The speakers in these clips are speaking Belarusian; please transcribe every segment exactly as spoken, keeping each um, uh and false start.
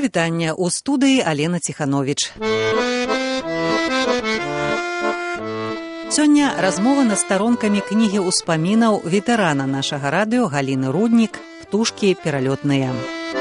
Прывітанне, у студыі Алена Ціхановіч. Сёння размова над старонкамі кнігі ўспамінаў ветэрана нашага радыё Галіны Руднік «Птушкі пералётныя».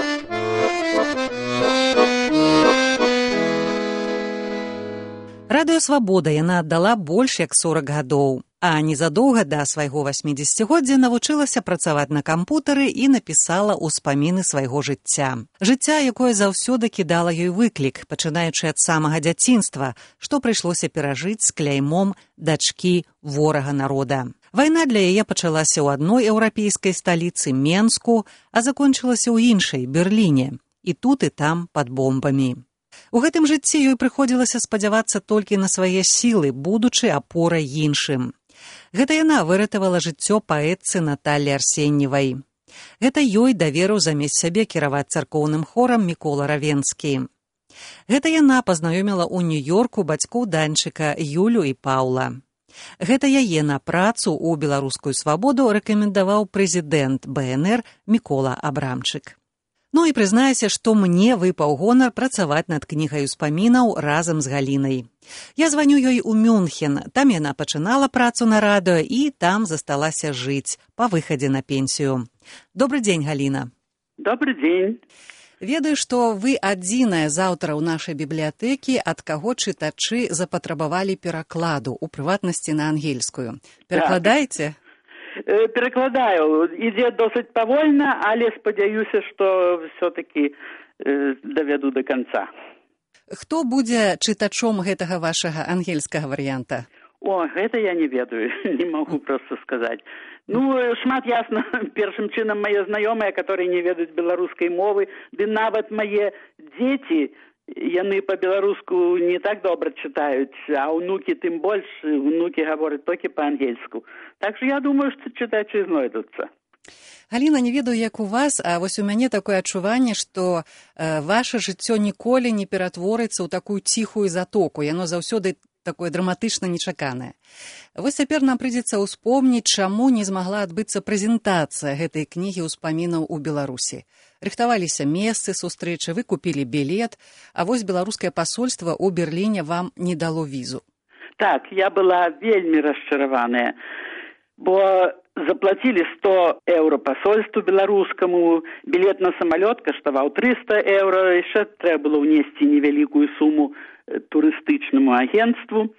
Радыё «Свабода» яна аддала больш як сорак гадоў, а незадоўга да свайго васьмідзесяцігоддзя навучылася працаваць на кампутары і напісала ўспаміны свайго жыцця. Жыцця, якое заўсёды кідала ёй выклік, пачынаючы ад самага дзяцінства, што прыйшлося перажыць з кляймом дачкі ворага народа. Вайна для яе пачалася ў адной еўрапейскай сталіцы Менску, а закончылася ў іншай Берліне, і тут і там пад бомбамі. У гэтым жыцці ёй прыходзілася спадзявацца толькі на свае сілы, будучы апорай іншым. Гэта яна выратавала жыццё паэтцы Наталлі Арсеньевай. Гэта ёй даверыў замест сябе кіраваць царкоўным хорам Мікола Равенскі. Гэта яна пазнаёміла ў Нью-Йорку бацькоў Данчыка Юлю і Паўла. Гэта яе на працу ў беларускую свабоду рэкамендаваў прэзідэнт бэ эн эр Мікола Абрамчык. Ну і прызнаюся, што мне выпаў гонар працаваць над кнігай успамінаў разам з Галінай. Я званю ёй у Мюнхен, там яна пачынала працу на радыё і там засталася жыць па выхадзе на пенсію. Добры дзень, Галіна. Добры дзень. Ведаю, што вы адзіная з аўтараў нашай бібліятэкі, ад каго чытачы запатрабавалі перакладу, у прыватнасці на ангельскую. Перакладаеце? Перакладаю. Ідзе досыць павольна, але спадзяюся, што все-таки э, давяду до конца. Хто будзе чытачом гэтага вашага ангельскага варыянта? О, гэта я не ведаю, не магу проста сказаць. Ну, шмат ясна, першым чынам мае знаёмыя, которые не ведаюць беларускай мовы, ды нават мае дзеці, яны па-беларуску не так добра чытаюць, а ўнукі тым больш, ўнукі гавораць толькі па-ангельску. Так што я думаю, што чытачы знойдуцца. Галіна, не ведаю, як у вас, а вось у мяне такое адчуванне, што э, ваше жыццё ніколі не ператворыцца ў такую ціхую затоку. Яно заўсёды такое драматычна нечаканае. Вось цяпер нам прыйдзецца ўспомніць, чаму не змагла адбыцца прэзентацыя гэтай кнігі ўспамінаў у Беларусі. Рыхтаваліся месцы сустрэчы, вы купілі білет, а вось беларускае пасольства ў Берліне вам не дало візу. Так, я была вельмі расчараваная, бо заплатілі сто еўра пасольству беларускаму, білет на самалёт каштаваў трыста еўра, яшчэ трэба было ўнесці невялікую суму турыстычнаму агенцтву.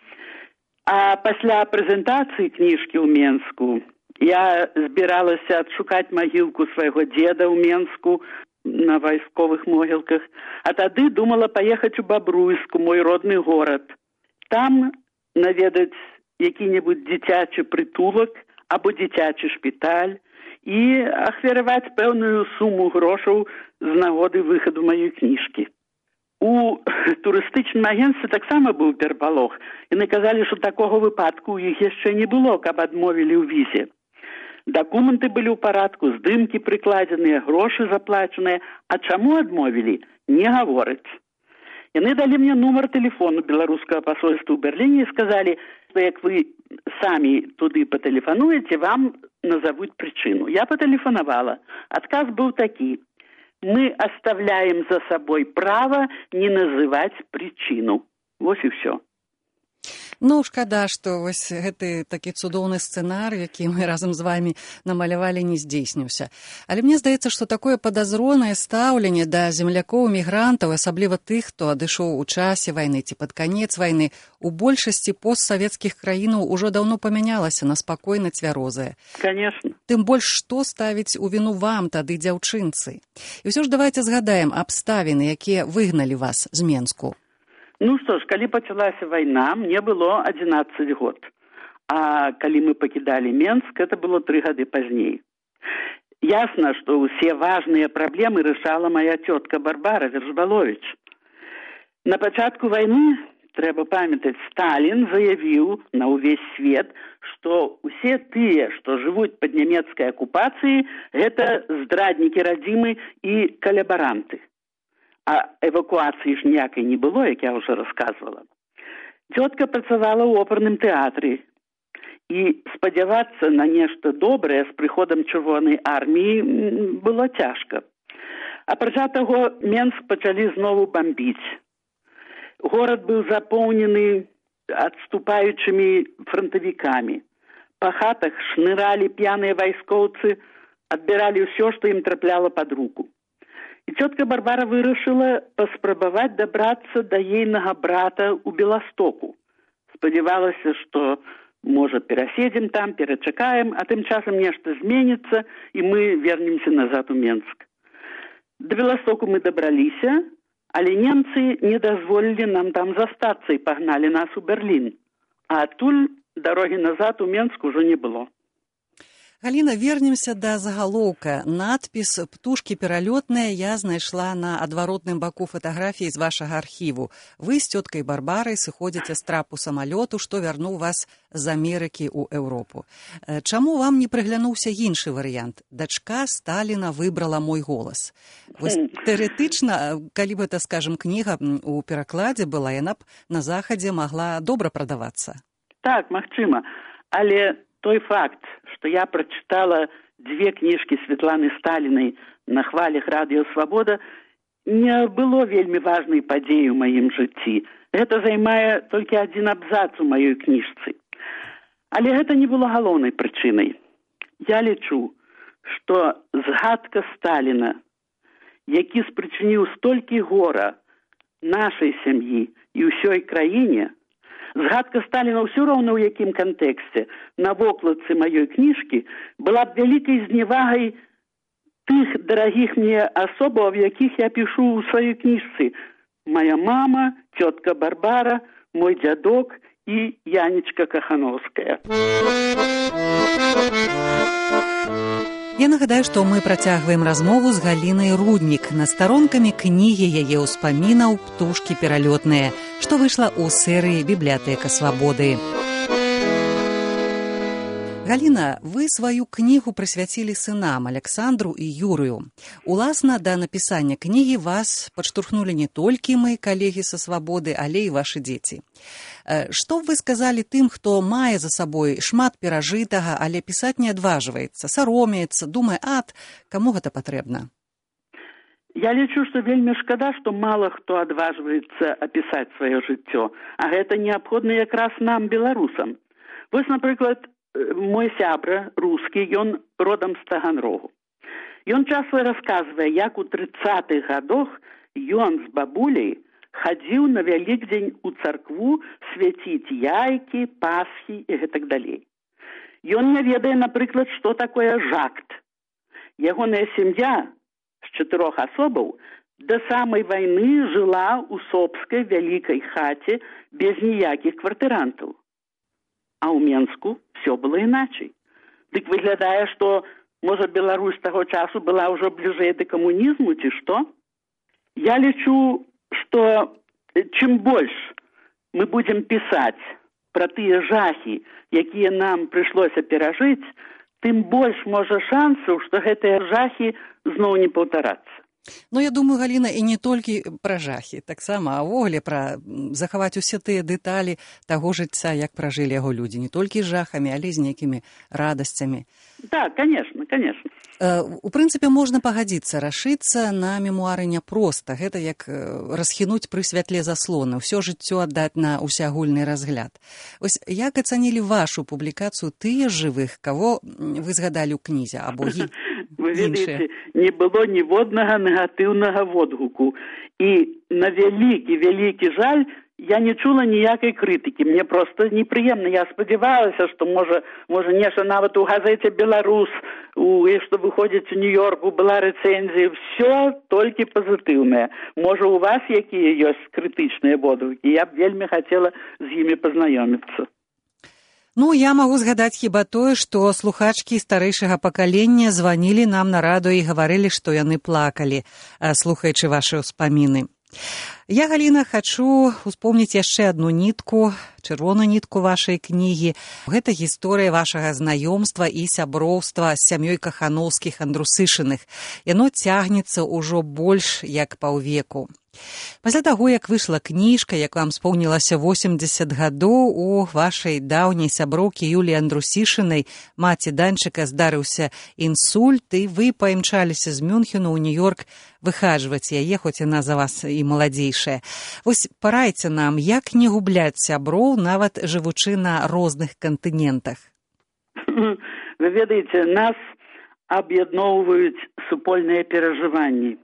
А пасля прэзентацыі кніжкі ў Менску я збіралася адшукаць магілку свайго дзеда ў Менску на вайсковых могілках, а тады думала паехаць у Бабруйску, мой родны горад. Там наведаць які-небудзь дзіцячы прытулак або дзіцячы шпіталь і ахвяраваць пэўную суму грошаў з нагоды выхаду маёй кніжкі. У турыстычным агенцтве таксама быў перапалох. Яны казалі, што такога выпадку ў іх яшчэ не было, каб адмовілі ў візе. Дакументы былі ў парадку, здымкі прыкладзеныя, грошы заплачаныя, а чаму адмовілі, не гавораць. Яны далі мне нумар тэлефону беларускага пасольства ў Берліне і сказалі, што як вы самі туды патэлефануеце, вам назавуць прычыну. Я патэлефанавала. Адказ быў такі: мы оставляем за собой право не называть причину. Вот и все. Ну, шкада, што вось гэты такі цудоўны сцэнар, які мы разам з вамі намалявалі, не здзейсніўся. Але мне здаецца, што такое падазронае стаўленне да землякоў-мігрантаў, асабліва тых, хто адышоў у часе вайны ці пад канец вайны, у большасці постсавецкіх краінаў ужо даўно памянялася на спакойна цвярозае. Конечно. Тым больш, што ставіць у віну вам тады, дзяўчынцы? І ўсё ж давайце згадаем абставіны, якія выгналі вас з Менску. Ну што ж, калі пачалася вайна, мне было адзінаццаць год. А калі мы пакідалі Менск, это было тры гады пазней. Ясна, што ўсе важныя праблемы рашала моя цётка Барбара Вершбаловіч. На пачатку вайны, трэба памятаць, Сталін заявіў на ўвесь свет, што ўсе тыя, што жывуць пад нямецкай акупацыяй, гэта здраднікі радзімы і калябаранты. А эвакуацыі ж ніякай не было, як я ўжо расказвала. Цётка працавала ў оперным тэатры, і спадзявацца на нешта добрае з прыходам Чырвонай арміі было цяжка. Апрача таго, Менск пачалі знову бамбіць. Горад быў запоўнены адступаючымі фронтавікамі. Па хатах шныралі п'яныя вайскоўцы, адбіралі ўсё, што ім трапляла пад руку. І цётка Барбара вырашыла паспрабаваць дабрацца да ейнага брата ў Беластоку. Спадзявалася, што, можа, пераседзем там, перачакаем, а тым часам нешта зменіцца, і мы вернемся назад у Менск. Да Беластоку мы дабраліся, але немцы не дазволілі нам там застацца і пагналі нас у Берлін. А адтуль дарогі назад у Менск ужо не было. Галіна, вернемся да загалоўка. Надпіс «Птушкі пералётныя» я знайшла на адваротным баку фатаграфіі з вашага архіву. Вы з цёткай Барбарай сыходзіце з трапу самалёту, што вярнуў вас з Амерыкі ў Еўропу. Чаму вам не прыглянуўся іншы варыянт? Дачка Сталіна выбрала мой голас. Вось тэарэтычна, калі б это, скажем, кніга у перакладзе была, яна б на захадзе магла добра прадавацца. Так, магчыма, але той факт, што я прачытала дзве кніжкі Светланы Сталінай на хвалях радыё «Свабода», не было вельмі важнай падзеі ў маім жыцці. Гэта займае толькі адзін абзац у маёй кніжцы. Але гэта не было галоўнай прычынай. Я лічу, што згадка Сталіна, які спрычыніў столькі гора нашай сям'і і ўсёй краіне, згадка Сталіна ўсё роўна ў якім кантэксце на вокладцы маёй кніжкі была б вялікай зневагай тых дарагіх мне асобаў, якіх я пішу ў сваёй кніжцы. Моя мама, цётка Барбара, мой дзядок і Янечка Кахановская. Я нагадаю, што мы працягваем размову з Галінай Руднік на старонкамі кнігі яе ўспамінаў «Птушкі пералётныя», што выйшла ў серыі «Бібліятэка свабоды». Галіна, вы сваю кнігу прысвяцілі сынам Аляксандру і Юрыю. Уласна, да напісання кнігі вас падштурхнулі не толькі мы, калегі са свабоды, але і вашы дзеці. Што б вы сказалі тым, хто мае за сабой шмат перажытага, але пісаць не адважваецца, саромеецца, думае, ад, каму гэта патрэбна? Я лічу, што вельмі шкада, што мала хто адважваецца апісаць сваё жыццё, а гэта неабходна якраз нам, беларусам. Вось, напрыклад, мой сябра, рускі, ён родам з Таганрогу. Ён часта расказвае, як у трыццатых гадах ён з бабуляй хадзіў на Вялікдзень у царкву свяціць яйкі, пасхі і гэтак далей. Ён не ведае, напрыклад, што такое жакт. Ягоная сям'я з чатырох асобаў да самай вайны жыла ў собскай вялікай хаце без ніякіх кватэрантаў. А ў Менску все было іначай. Дык выглядае, што, можа, Беларусь таго часу была ўжо бліжэй да камунізму, ці што? Я лічу, што чым больш мы будзем пісаць пра тыя жахі, якія нам прыйшлося перажыць, тым больш, можа, шансаў, што гэтыя жахі зноў не паўтарацца. Ну, я думаю, Галіна, і не толькі пра жахі, таксама, а ўвогуле пра захаваць усе тыя дэталі таго жыцця, як пражылі яго людзі, не толькі з жахамі, але з нейкімі радасцямі. Так, конечно, конечно. У прынцыпе, можна пагадзіцца, рашыцца на мемуары няпроста. Гэта як расхінуць пры святле заслоны, ўсё жыццё аддаць на ўсеагульны разгляд. Ось як ацанілі вашу публікацыю тыя жывых, каго вы згадалі ў кнізе, або іншыя? Вы ведаеце, не было ніводнага негатыўнага водгуку. І на вялікі-вялікі жаль, я не чула ніякай крытыкі. Мне проста непрыемна. Я спадзявалася, што, можа, можа нешта нават у газеце «Беларус», у, што выходзіць у Нью-Йорку, была рэцэнзія. Все толькі пазітыўнае. Можа, у вас якія ёсць крытычныя водгукі? Я б вельмі хацела з імі пазнаёміцца. Ну, я магу згадаць хіба тое, што слухачкі старэйшага пакалення званілі нам на радыё і гаварылі, што яны плакалі, слухаючы вашы ўспаміны. Я, Галіна, хачу успомніць яшчэ адну нітку, чырвоную нітку вашай кнігі. Гэта гісторыя вашага знаёмства і сяброўства з сям'ёй Кахановскіх Андрусышыных. Яно цягнецца ўжо больш як паўвеку. Пасля таго, як выйшла кніжка, як вам споўнілася восемдзесят гадоў, у вашай даўняй сяброўкі Юліі Андрусішынай, маці Данчыка, здарыўся інсульт, і вы паімчаліся з Мюнхену ў Нью-Йорк выхаджваць яе, хоць яна за вас і маладзейшая. Вось парайце нам, як не губляць сяброў, нават жывучы на розных кантынентах. Вы ведаеце, нас аб'ядноўваюць супольныя перажыванні.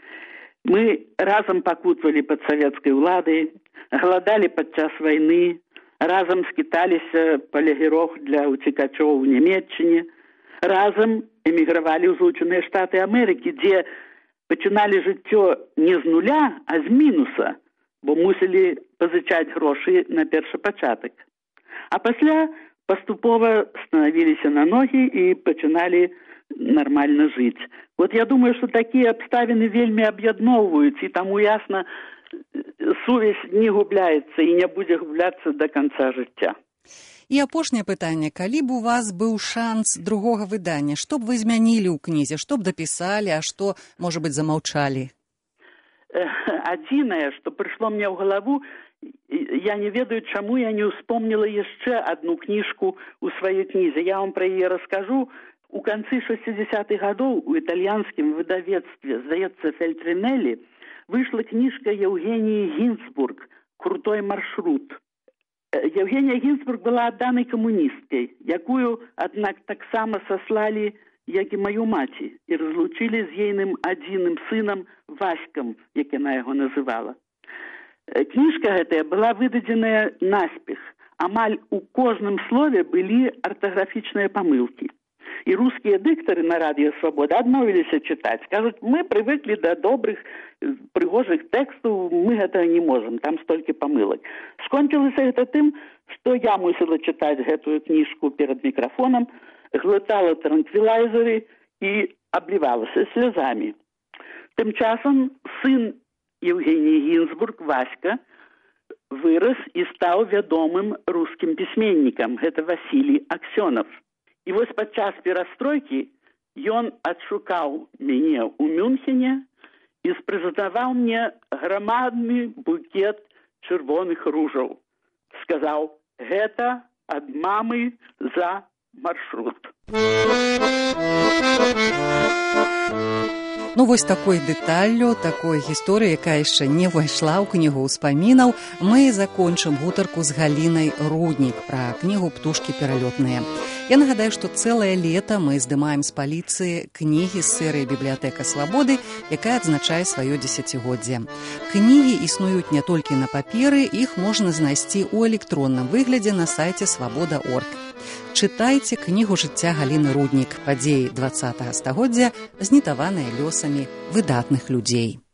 Мы разам пакутвалі пад савецкай уладай, галадалі падчас вайны, разам скіталіся па лагерах для уцекачоў у Нямецчыне, разам эмігравалі ў Злучаныя Штаты Амерыкі, дзе пачыналі жыццё не з нуля, а з мінуса, бо мусілі пазычаць грошы на першапачатак. А пасля паступова станавіліся на ногі і пачыналі нармальна жыць. Вот я думаю, што такія абставіны вельмі аб'ядноўваюць, і таму ясна, сувязь не губляецца і не будзе губляцца да канца жыцця. І апошняе пытанне. Калі б у вас быў шанс другога выдання, што б вы змянілі ў кнізе, што б дапісалі, а што, можа быць, замаўчалі? Адзінае, што прыйшло мне ў галаву, я не ведаю, чаму я не ўспомніла яшчэ адну кніжку ў сваёй кнізе. Я вам пра яе раскажу. У канцы шэсцідзясятых гадоў у італьянскім выдавецтве, здаецца, Фельтринеллі, выйшла кніжка Евгеніі Гінзбург «Крутой маршрут». Евгенія Гінзбург была адданай камуністкай, якую, аднак, таксама саслалі, як і маю маці, і разлучылі з ейным адзіным сынам Васькам, як яна яго называла. Кніжка гэтая была выдадзеная наспех. Амаль у кожным слове былі артаграфічныя памылкі. І рускія дыктары на радыё Свабода адмовіліся чытаць. Кажуць, мы прывыклі да добрых, прыгожых тэкстаў, мы гэтага не можам, там столькі памылак. Скончылася гэта тым, што я мусіла чытаць гэтую кніжку перад мікрафонам, глытала транквілайзеры і аблівалася слязамі. Тым часам сын Евгеніі Гінзбург, Васька, вырас і стаў вядомым рускім пісьменнікам. Гэта Васілій Аксёнов. І вось падчас перастройкі ён адшукаў мяне ў Мюнхене і спрэзентаваў мне грамадны букет чырвоных ружаў. Сказаў, гэта ад мамы за маршрут. Ну, вось такой дэталлю, такой гісторыі, якая яшчэ не ўвайшла ў кнігу ўспамінаў, мы закончым гутарку з Галінай Руднік пра кнігу «Птушкі пералётныя». Я нагадаю, што цэлае лета мы здымаем з паліцыі кнігі з серыі «Бібліятэка Свабоды», якая адзначае сваё дзесяцігоддзе. Кнігі існуюць не толькі на паперы, іх можна знайсці ў электронным выглядзе на сайце свабода крапка орг. Чытайце кнігу жыцця Галіны Руднік «Падзеі дваццатага стагоддзя», знітаваныя лёсамі выдатных людзей.